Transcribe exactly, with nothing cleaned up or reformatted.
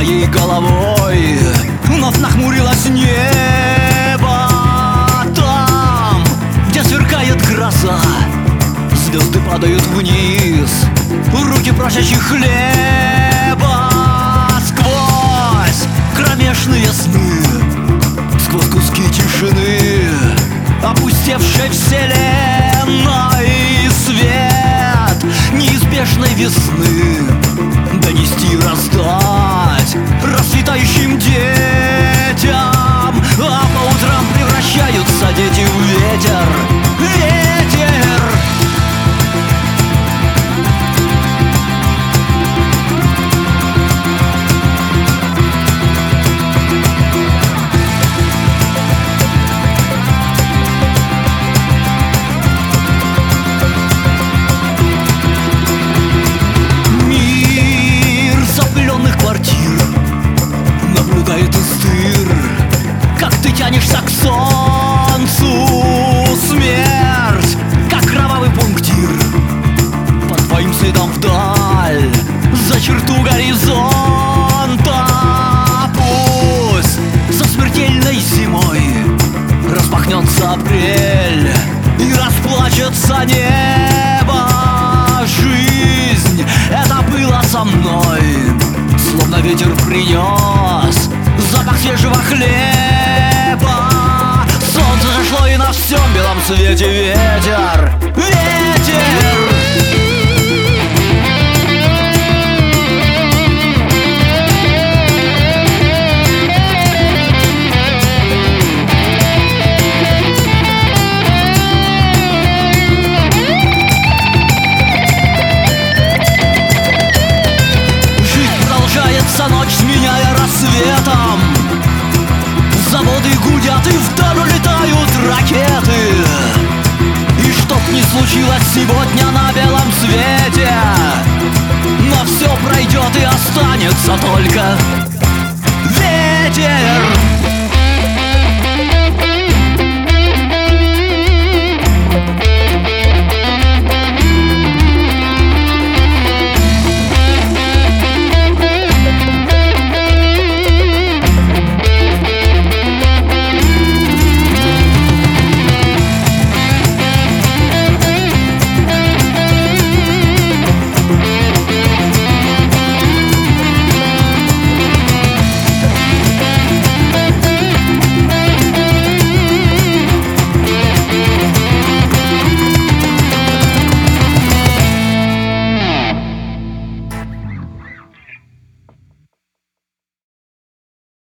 моей головой вновь нахмурилось небо. Там, где сверкает гроза, звезды падают вниз, руки просящих хлеба. Сквозь кромешные сны, сквозь куски тишины опустевшей вселенной, свет неизбежной весны донести, раздать расцветающим детям. А по утрам превращаются дети в ветер. Ветер! Наблюдает из дыр, как ты тянешься к солнцу. Смерть, как кровавый пунктир, по твоим следам вдаль, за черту горизонта. Пусть за смертельной зимой распахнется апрель и расплачется небо. Жизнь, это было со мной, словно ветер принес запах свежего хлеба. Солнце зашло, и на всем белом свете ветер. Ветер! Ночь сменяя рассветом, заводы гудят и вдаль улетают ракеты. И чтоб ни случилось сегодня на белом свете, но все пройдет и останется только ветер.